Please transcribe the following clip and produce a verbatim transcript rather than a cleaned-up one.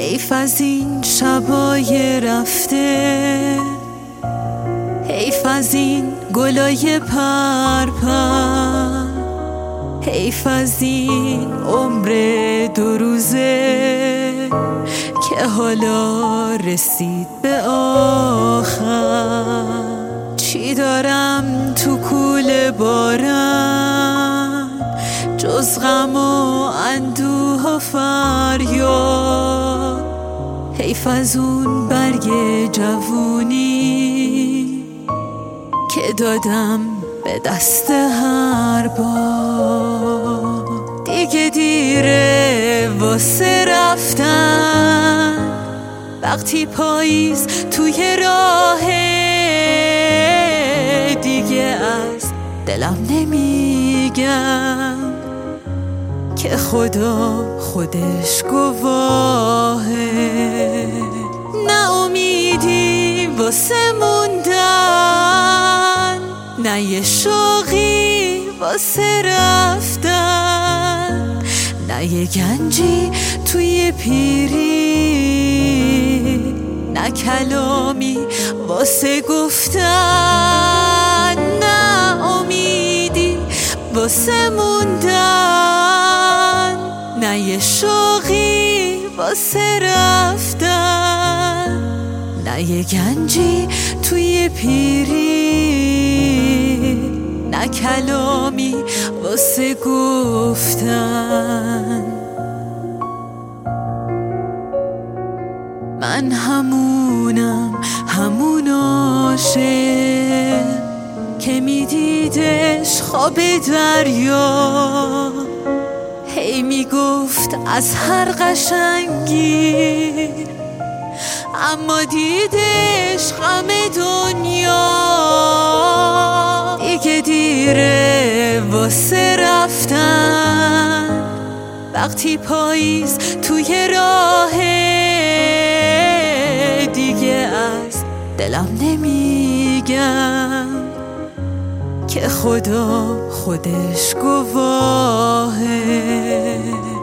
حیف از این شبای رفته، حیف از این گلای پرپر، حیف از این عمر دو روزه که حالا رسید به آخر. چی دارم تو کوله بارم جز غم و اندوه و فریاد؟ حیف از اون برگ جوونی که دادم به دست هر بار. دیگه دیره واسه رفتن وقتی پاییز توی راهه. دیگه از دلم نمیگم که خدا خودش گواهه. نه امیدی واسه موندن، نه یه شوقی واسه رفتن، نه یه گنجی توی پیری، نه کلامی واسه گفتن. نه امیدی واسه موندن، نه یه شوقی واسه رفتن، نه یه گنجی توی پیری، نه کلامی واسه گفتن. من همونم، همون عاشق که میدیدش خواب دریا، هی میگفت از هر قشنگی، اما دیدش غم دنیا. دیگه دیره واسه رفتن وقتی پاییز توی راهه. دیگه از دلم نمیگم که خدا خودش گواهه.